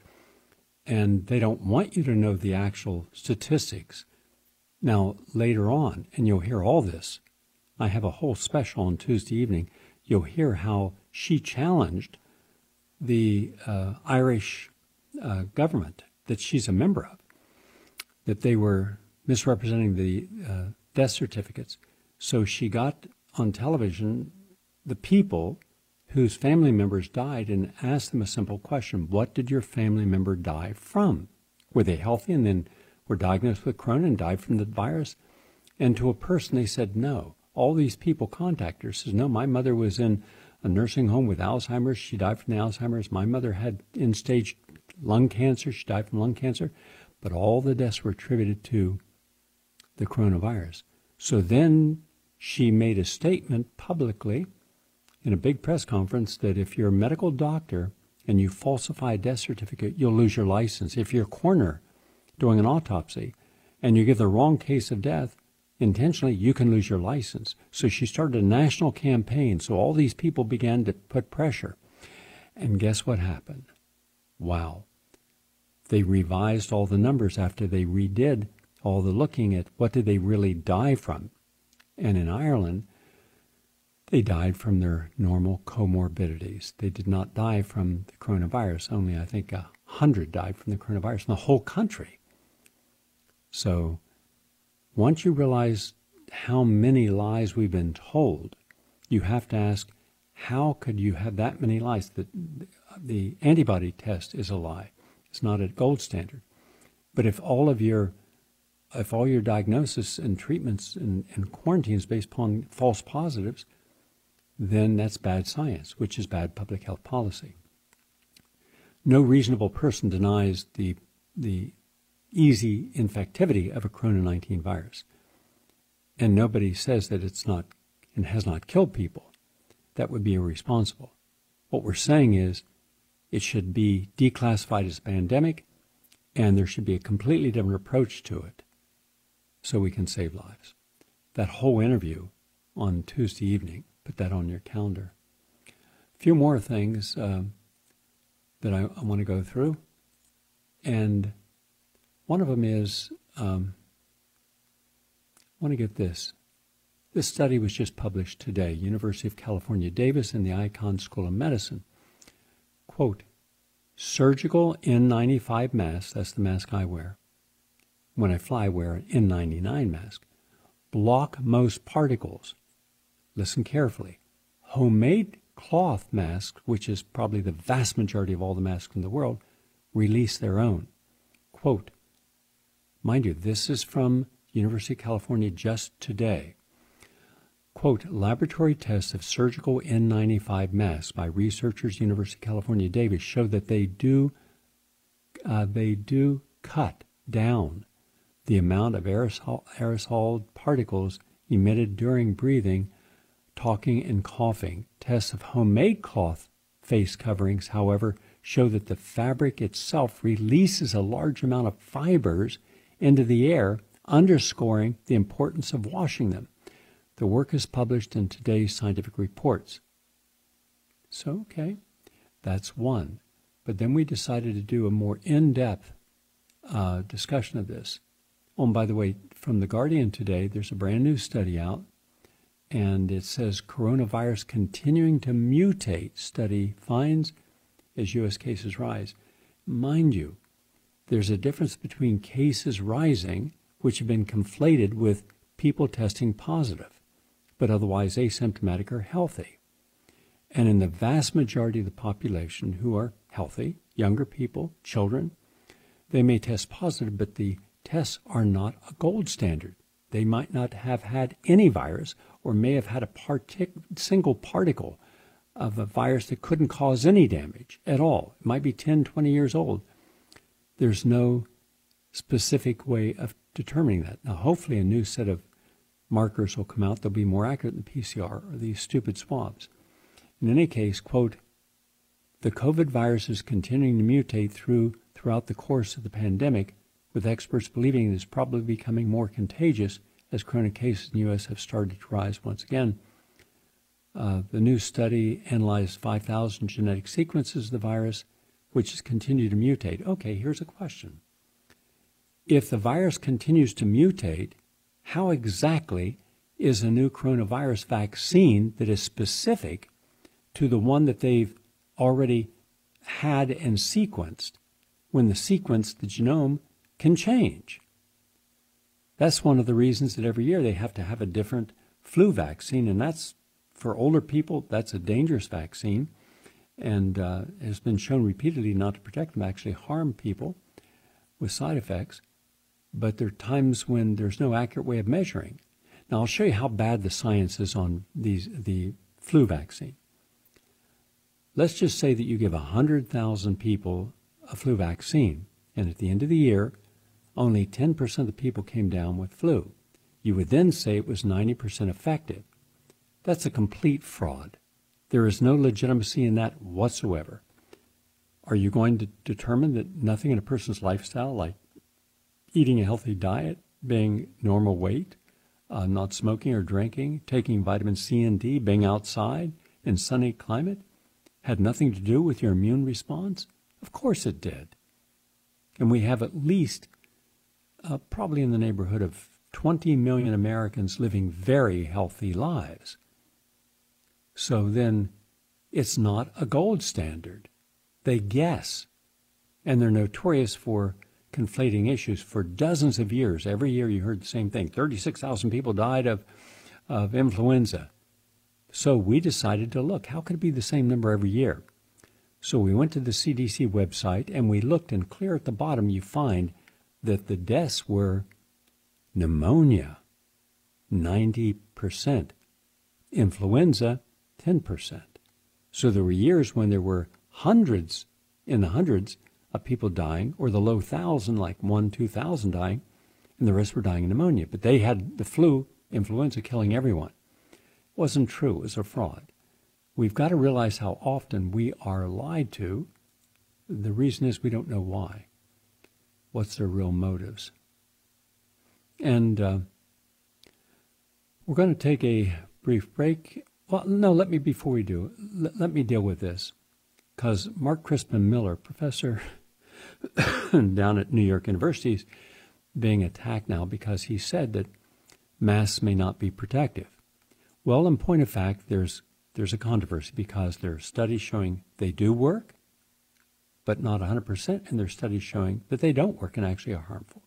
And they don't want you to know the actual statistics. Now, later on, and you'll hear all this, I have a whole special on Tuesday evening, you'll hear how she challenged the uh, Irish uh, government that she's a member of, that they were misrepresenting the uh, death certificates. So she got on television the people whose family members died and asked them a simple question. What did your family member die from? Were they healthy and then were diagnosed with Corona and died from the virus? And to a person, they said no. All these people contacted her, says, no, my mother was in a nursing home with Alzheimer's. She died from the Alzheimer's. My mother had end-stage lung cancer. She died from lung cancer. But all the deaths were attributed to the coronavirus. So then she made a statement publicly in a big press conference that if you're a medical doctor and you falsify a death certificate, you'll lose your license. If you're a coroner doing an autopsy and you give the wrong case of death intentionally, you can lose your license. So she started a national campaign. So all these people began to put pressure. And guess what happened? Wow. They revised all the numbers after they redid all the looking at what did they really die from. And in Ireland, they died from their normal comorbidities. They did not die from the coronavirus. Only, I think, a hundred died from the coronavirus in the whole country. So once you realize how many lies we've been told, you have to ask, how could you have that many lies? The, the antibody test is a lie. It's not a gold standard. But if all of your if all your diagnosis and treatments and, and quarantines based upon false positives, then that's bad science, which is bad public health policy. No reasonable person denies the the easy infectivity of a corona nineteen virus. And nobody says that it's not and has not killed people. That would be irresponsible. What we're saying is it should be declassified as a pandemic, and there should be a completely different approach to it so we can save lives. That whole interview on Tuesday evening, put that on your calendar. A few more things um, that I, I want to go through. And one of them is, um, I want to get this. This study was just published today, University of California, Davis and the Icahn School of Medicine. Quote, surgical N ninety-five masks, that's the mask I wear. When I fly, I wear an N ninety-nine mask. Block most particles. Listen carefully. Homemade cloth masks, which is probably the vast majority of all the masks in the world, release their own. Quote, mind you, this is from University of California just today. Quote, laboratory tests of surgical N ninety-five masks by researchers University of California, Davis show that they do uh, they do cut down the amount of aerosol, aerosol particles emitted during breathing, talking, and coughing. Tests of homemade cloth face coverings, however, show that the fabric itself releases a large amount of fibers into the air, underscoring the importance of washing them. The work is published in today's scientific reports. So, okay, that's one. But then we decided to do a more in-depth uh, discussion of this. Oh, and by the way, from The Guardian today, there's a brand new study out, and it says coronavirus continuing to mutate. Study finds as U S cases rise. Mind you, there's a difference between cases rising, which have been conflated with people testing positive, but otherwise asymptomatic or healthy. And in the vast majority of the population who are healthy, younger people, children, they may test positive, but the tests are not a gold standard. They might not have had any virus or may have had a partic- single particle of a virus that couldn't cause any damage at all. It might be ten, twenty years old. There's no specific way of determining that. Now, hopefully a new set of markers will come out. They'll be more accurate than P C R or these stupid swabs. In any case, quote, the COVID virus is continuing to mutate through throughout the course of the pandemic, with experts believing it is probably becoming more contagious as corona cases in the U S have started to rise once again. Uh, the new study analyzed five thousand genetic sequences of the virus, which has continued to mutate. Okay, here's a question. If the virus continues to mutate, how exactly is a new coronavirus vaccine that is specific to the one that they've already had and sequenced, when the sequence, the genome, can change? That's one of the reasons that every year they have to have a different flu vaccine, and that's, for older people, that's a dangerous vaccine, and uh, has been shown repeatedly not to protect them, actually harm people with side effects. But there are times when there's no accurate way of measuring. Now, I'll show you how bad the science is on these the flu vaccine. Let's just say that you give one hundred thousand people a flu vaccine, and at the end of the year, only ten percent of the people came down with flu. You would then say it was ninety percent effective. That's a complete fraud. There is no legitimacy in that whatsoever. Are you going to determine that nothing in a person's lifestyle, like eating a healthy diet, being normal weight, uh, not smoking or drinking, taking vitamin C and D, being outside in sunny climate, had nothing to do with your immune response? Of course it did. And we have at least uh, probably in the neighborhood of twenty million Americans living very healthy lives. So then it's not a gold standard. They guess. And they're notorious for conflating issues for dozens of years. Every year you heard the same thing. thirty-six thousand people died of, of influenza. So we decided to look, how could it be the same number every year? So we went to the C D C website and we looked, and clear at the bottom you find that the deaths were pneumonia, ninety percent, influenza, ten percent. So there were years when there were hundreds, in the hundreds, of people dying, or the low thousand, like one, two thousand dying, and the rest were dying of pneumonia. But they had the flu, influenza, killing everyone. It wasn't true. It was a fraud. We've got to realize how often we are lied to. The reason is we don't know why. What's their real motives? And uh, we're going to take a brief break. Well, no, let me, before we do, let, let me deal with this. Because Mark Crispin Miller, professor down at New York University, is being attacked now because he said that masks may not be protective. Well, in point of fact, there's there's a controversy because there are studies showing they do work, but not one hundred percent, and there are studies showing that they don't work and actually are harmful.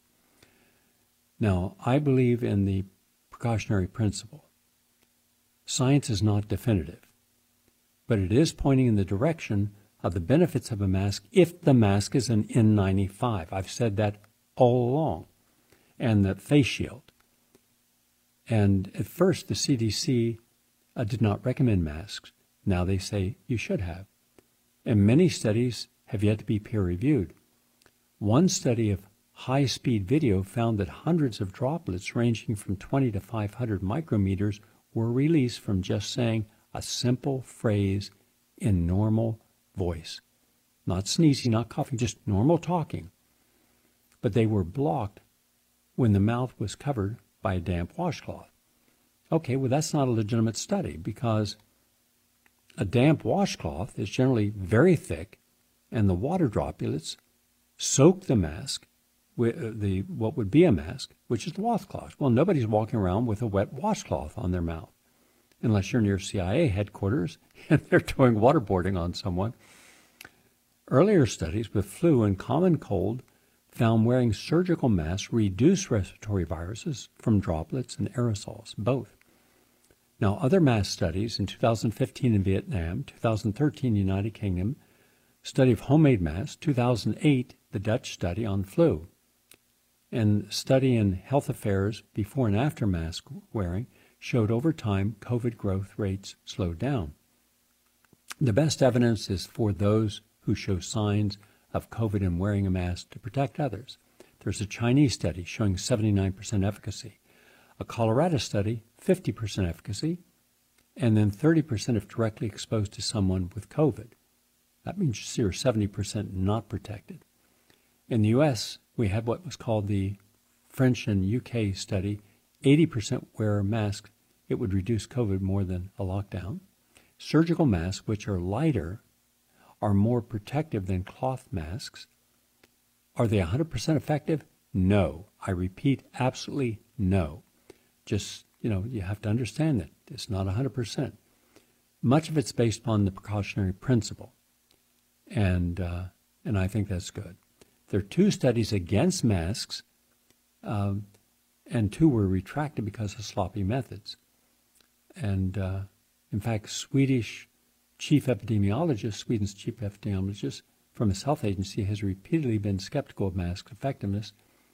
Now, I believe in the precautionary principle. Science is not definitive, but it is pointing in the direction of the benefits of a mask if the mask is an N ninety-five. I've said that all along. And the face shield. And at first, the C D C uh, did not recommend masks. Now they say you should have. And many studies have yet to be peer-reviewed. One study of high-speed video found that hundreds of droplets ranging from twenty to five hundred micrometers were released from just saying a simple phrase in normal voice. Not sneezing, not coughing, just normal talking. But they were blocked when the mouth was covered by a damp washcloth. Okay, well, that's not a legitimate study because a damp washcloth is generally very thick, and the water droplets soak the mask, with the what would be a mask, which is the washcloth. Well, nobody's walking around with a wet washcloth on their mouth, unless you're near C I A headquarters and they're doing waterboarding on someone. Earlier studies with flu and common cold found wearing surgical masks reduced respiratory viruses from droplets and aerosols, both. Now, other mask studies in two thousand fifteen in Vietnam, two thousand thirteen United Kingdom, study of homemade masks, two thousand eight the Dutch study on flu, and study in Health Affairs before and after mask wearing showed over time COVID growth rates slowed down. The best evidence is for those who show signs of COVID and wearing a mask to protect others. There's a Chinese study showing seventy-nine percent efficacy, a Colorado study, fifty percent efficacy, and then thirty percent if directly exposed to someone with COVID. That means you're seventy percent not protected. In the U S, we had what was called the French and U K study, eighty percent wear a mask. It would reduce COVID more than a lockdown. Surgical masks, which are lighter, are more protective than cloth masks. Are they one hundred percent effective? No. I repeat, absolutely no. Just, you know, you have to understand that it's not one hundred percent. Much of it's based upon the precautionary principle, and uh, and I think that's good. There are two studies against masks, um, and two were retracted because of sloppy methods. And uh, in fact, Swedish chief epidemiologist, Sweden's chief epidemiologist from his health agency has repeatedly been skeptical of mask effectiveness.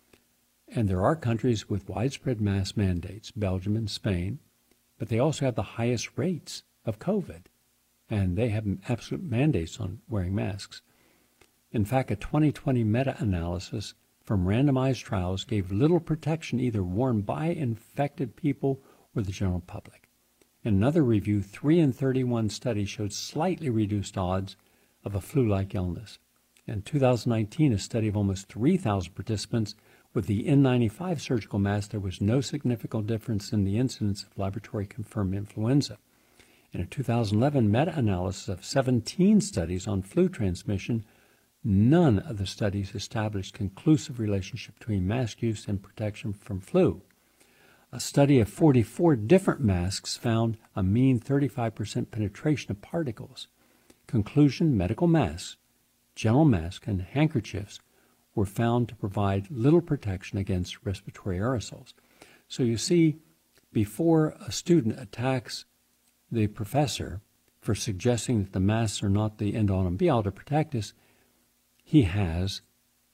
And there are countries with widespread mask mandates, Belgium and Spain, but they also have the highest rates of COVID, and they have absolute mandates on wearing masks. In fact, a twenty twenty meta-analysis from randomized trials gave little protection either worn by infected people or the general public. In another review, three in thirty-one studies showed slightly reduced odds of a flu-like illness. In two thousand nineteen, a study of almost three thousand participants with the N ninety-five surgical mask, there was no significant difference in the incidence of laboratory-confirmed influenza. In a two thousand eleven meta-analysis of seventeen studies on flu transmission, none of the studies established conclusive relationship between mask use and protection from flu. A study of forty-four different masks found a mean thirty-five percent penetration of particles. Conclusion, medical masks, general masks, and handkerchiefs were found to provide little protection against respiratory aerosols. So you see, before a student attacks the professor for suggesting that the masks are not the end-all and be-all to protect us, he has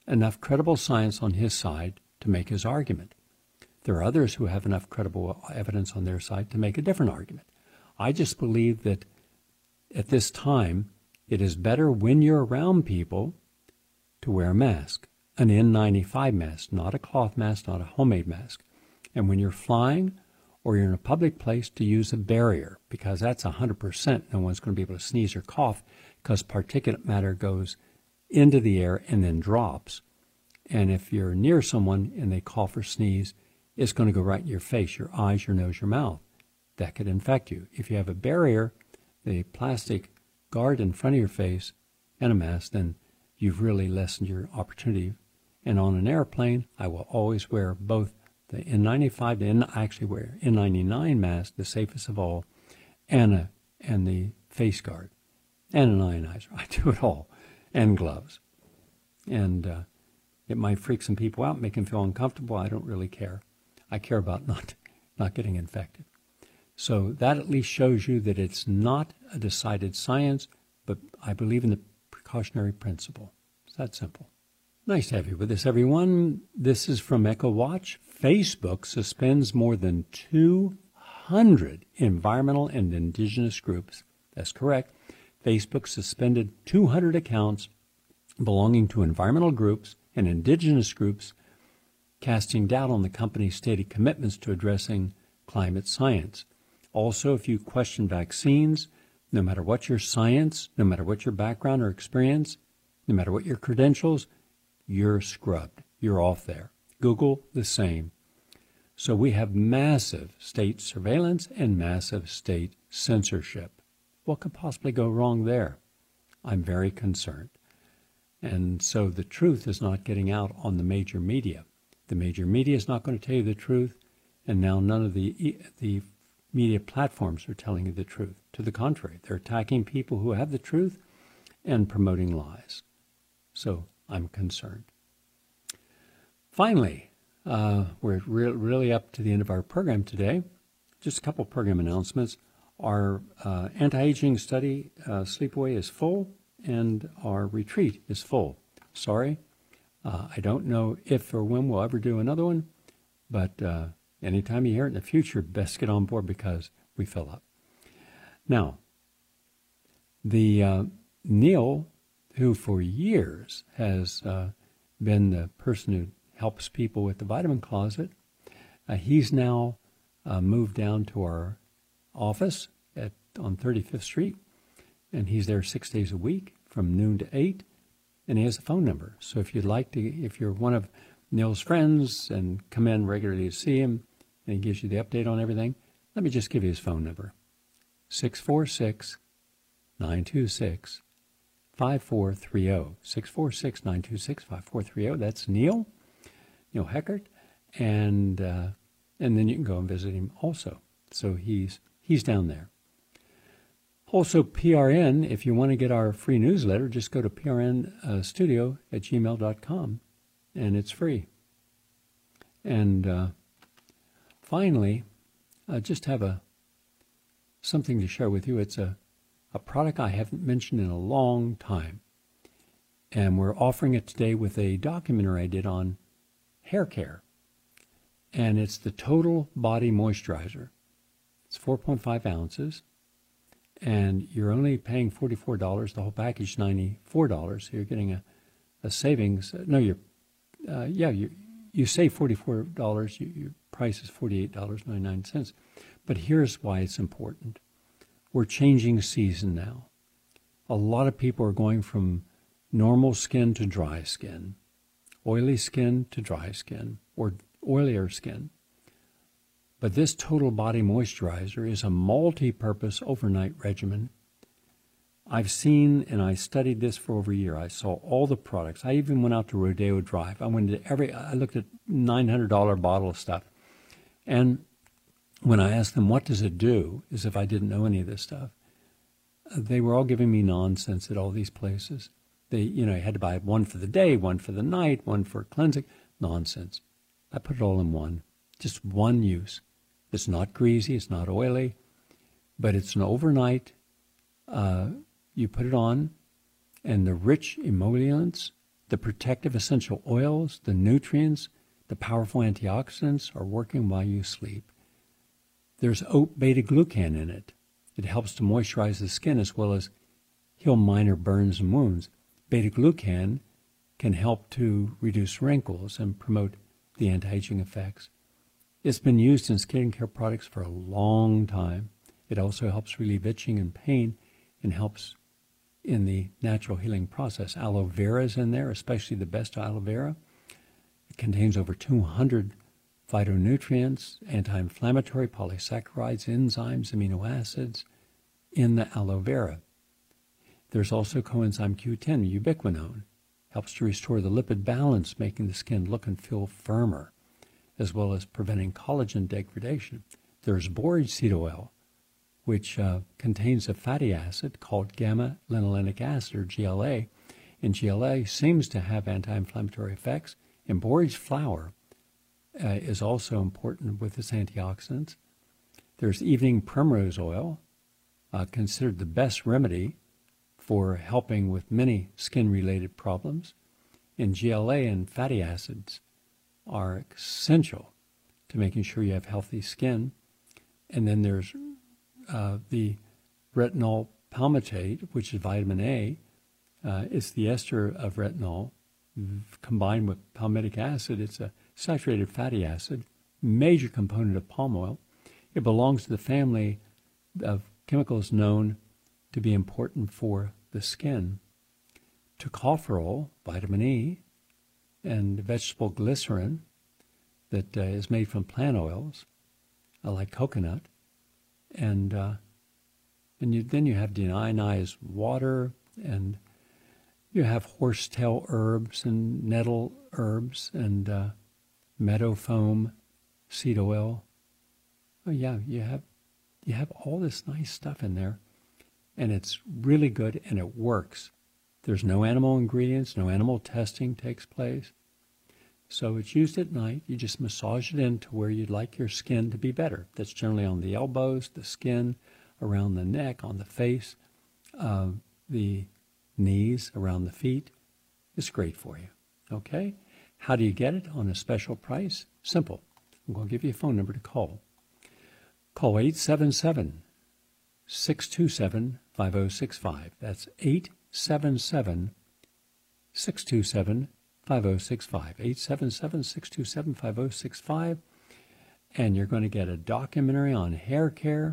enough credible science on his side to make his argument. There are others who have enough credible evidence on their side to make a different argument. I just believe that at this time, it is better when you're around people to wear a mask, an N ninety-five mask, not a cloth mask, not a homemade mask. And when you're flying or you're in a public place, to use a barrier, because that's one hundred percent no one's going to be able to sneeze or cough, because particulate matter goes into the air and then drops. And if you're near someone and they cough or sneeze, it's going to go right in your face, your eyes, your nose, your mouth. That could infect you. If you have a barrier, the plastic guard in front of your face and a mask, then you've really lessened your opportunity. And on an airplane, I will always wear both the N ninety-five, the N, I actually wear N ninety-nine mask, the safest of all, and, a, and the face guard, and an ionizer. I do it all, and gloves. And uh, it might freak some people out, make them feel uncomfortable. I don't really care. I care about not, not getting infected. So that at least shows you that it's not a decided science, but I believe in the precautionary principle. It's that simple. Nice to have you with us, everyone. This is from EchoWatch. Facebook suspends more than two hundred environmental and indigenous groups. That's correct. Facebook suspended two hundred accounts belonging to environmental groups and indigenous groups, casting doubt on the company's stated commitments to addressing climate science. Also, if you question vaccines, no matter what your science, no matter what your background or experience, no matter what your credentials, you're scrubbed. You're off there. Google, the same. So we have massive state surveillance and massive state censorship. What could possibly go wrong there? I'm very concerned. And so the truth is not getting out on the major media. The major media is not going to tell you the truth, and now none of the the media platforms are telling you the truth. To the contrary, they're attacking people who have the truth and promoting lies. So I'm concerned. Finally, uh, we're re- really up to the end of our program today. Just a couple program announcements. Our uh, anti-aging study, uh, Sleepaway, is full, and our retreat is full. Sorry, uh, I don't know if or when we'll ever do another one, but uh, anytime you hear it in the future, best get on board because we fill up. Now, the uh, Neil, who for years has uh, been the person who helps people with the vitamin closet, uh, he's now uh, moved down to our office at on thirty-fifth Street, and he's there six days a week from noon to eight, and he has a phone number. So if you'd like to, if you're one of Neil's friends and come in regularly to see him, and he gives you the update on everything, let me just give you his phone number, six four six, nine two six, five four three zero, six four six, nine two six, five four three zero. That's Neil, Neil Heckert, and uh, and then you can go and visit him also. So he's he's down there. Also, P R N, if you want to get our free newsletter, just go to P R N studio at gmail dot com, and it's free. And uh, finally, I just have a something to share with you. It's a, a product I haven't mentioned in a long time, and we're offering it today with a documentary I did on hair care, and it's the Total Body Moisturizer. It's four point five ounces. And you're only paying forty-four dollars. The whole package is ninety-four dollars. So you're getting a, a savings. No, you're, uh, yeah, you you save forty-four dollars. You, your price is forty-eight dollars and ninety-nine cents. But here's why it's important. We're changing season now. A lot of people are going from normal skin to dry skin, oily skin to dry skin, or oilier skin. But this Total Body Moisturizer is a multi-purpose overnight regimen. I've seen and I studied this for over a year. I saw all the products. I even went out to Rodeo Drive. I went to every, I looked at nine hundred dollars bottle of stuff. And when I asked them, what does it do, as if I didn't know any of this stuff, they were all giving me nonsense at all these places. They, you know, you had to buy one for the day, one for the night, one for cleansing. Nonsense. I put it all in one. Just one use. It's not greasy, it's not oily, but it's an overnight, uh, you put it on, and the rich emollients, The protective essential oils, the nutrients, the powerful antioxidants are working while you sleep. There's oat beta-glucan in it. It helps to moisturize the skin as well as heal minor burns and wounds. Beta-glucan can help to reduce wrinkles and promote the anti-aging effects. It's been used in skincare products for a long time. It also helps relieve itching and pain and helps in the natural healing process. Aloe vera is in there, especially the best aloe vera. It contains over two hundred phytonutrients, anti-inflammatory, polysaccharides, enzymes, amino acids in the aloe vera. There's also coenzyme Q ten, ubiquinone. Helps to restore the lipid balance, making the skin look and feel firmer, as well as preventing collagen degradation. There's borage seed oil, which uh, contains a fatty acid called gamma-linolenic acid, or G L A. And G L A seems to have anti-inflammatory effects. And borage flower uh, is also important with its antioxidants. There's evening primrose oil, uh, considered the best remedy for helping with many skin-related problems. And G L A and fatty acids are essential to making sure you have healthy skin. And then there's uh, the retinol palmitate, which is vitamin A. Uh, it's the ester of retinol combined with palmitic acid. It's a saturated fatty acid, major component of palm oil. It belongs to the family of chemicals known to be important for the skin. Tocopherol, vitamin E, and vegetable glycerin that uh, is made from plant oils, uh, like coconut. And uh, and you, then you have deionized water, and you have horsetail herbs and nettle herbs and uh, meadow foam, seed oil. Oh yeah, you have you have all this nice stuff in there, and it's really good and it works. There's no animal ingredients, no animal testing takes place. So it's used at night. You just massage it into where you'd like your skin to be better. That's generally on the elbows, the skin, around the neck, on the face, uh, the knees, around the feet. It's great for you. Okay? How do you get it on a special price? Simple. I'm going to give you a phone number to call. Call eight seven seven, six two seven, five oh six five. That's eight seven seven, six two seven, five oh six five. eight seven seven, six two seven, five oh six five. And you're going to get a documentary on hair care,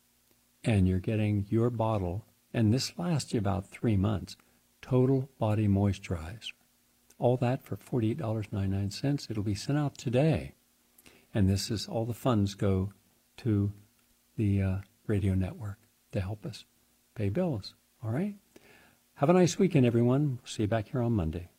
and you're getting your bottle, and this lasts you about three months, Total Body Moisturizer. All that for forty-eight dollars and ninety-nine cents. It'll be sent out today. And this is, all the funds go to the uh, radio network to help us pay bills. All right? Have a nice weekend, everyone. See you back here on Monday.